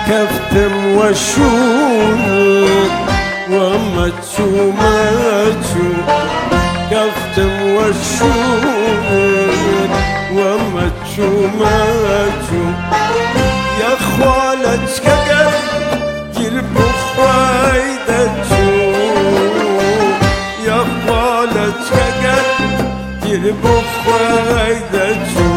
كفتم وشون ومتشو متشو كفتم وشون ومتشو متشو يا خوالت كقر جرب خويدتشو يا خوالت كقر جرب خويدتشو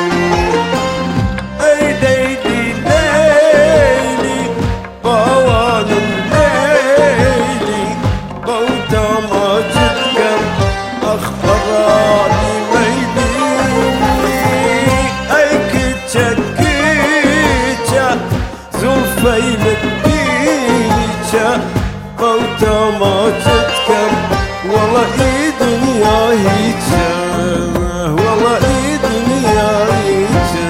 فيلك بيجا قوتا ما تتكم والله اي دنيا هيجا والله اي دنيا هيجا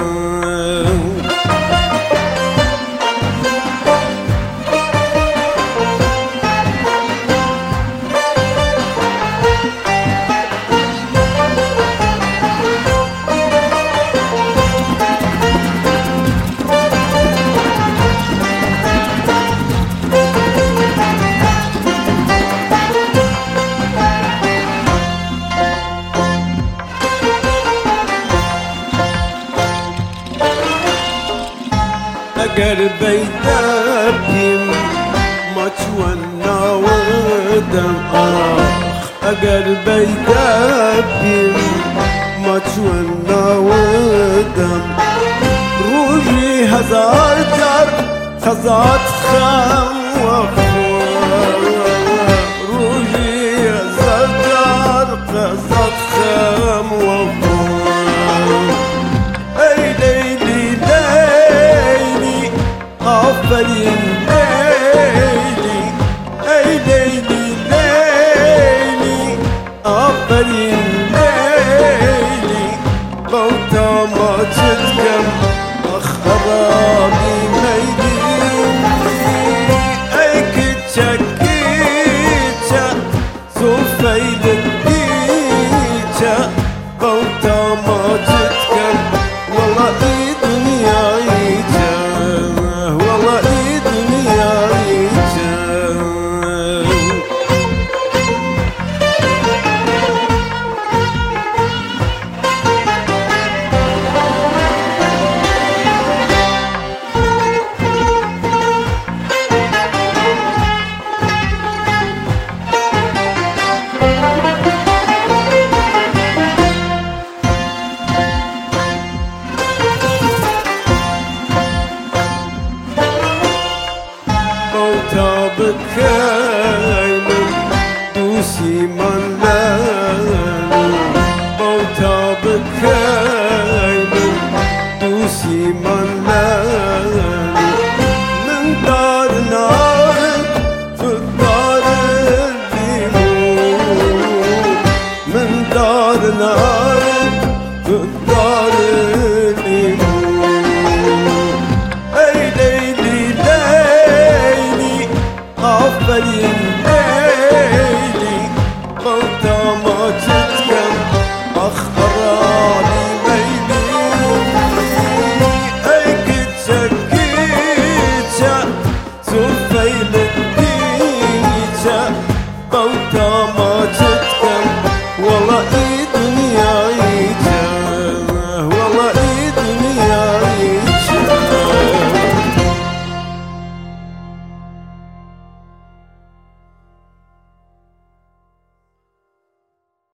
اگر بیدبیم ما چونا ودم اگر بیدبیم ما چونا ودم روزی هزار جار خزات خم وخور روزی هزار جار خزات خم وخور ای لیلی آفرین لیلی ای لیلی لیلی آفرین لیلی قوتا ما تتکم خرابی میلی ای کچا کچا زوفیدت بیچا قوتا ما تتکم والله ای دنیا ایجا بك